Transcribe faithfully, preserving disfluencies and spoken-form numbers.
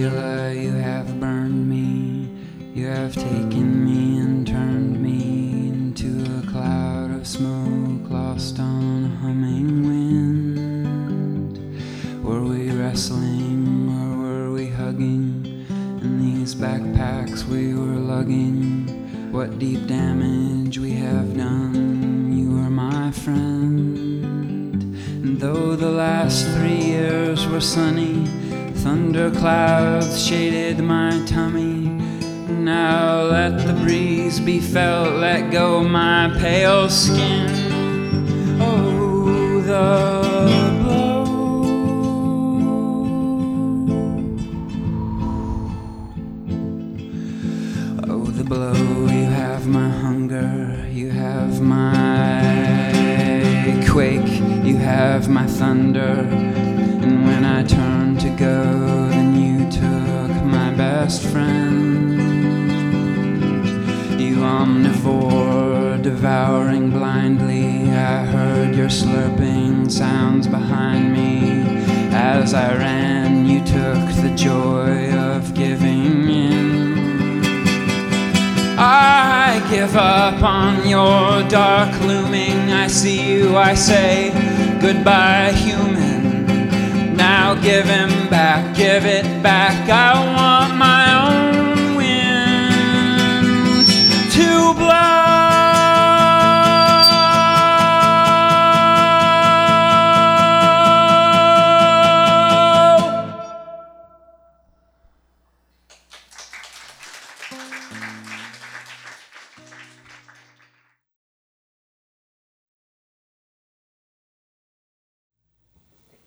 Sheila, you have burned me, you have taken me and turned me into a cloud of smoke lost on a humming wind. Were we wrestling or were we hugging in these backpacks we were lugging? What deep damage we have done, you are my friend. And though the last three years were sunny, thunder clouds shaded my tummy. Now let the breeze be felt, let go my pale skin. Oh, the blow. Oh, the blow. You have my hunger, you have my quake, you have my thunder. And when I turned to go, then you took my best friend. You omnivore, devouring blindly, I heard your slurping sounds behind me. As I ran, you took the joy of giving in. I give up on your dark looming. I see you, I say, goodbye, human. Now give him back, give it back. I want my own wind to blow.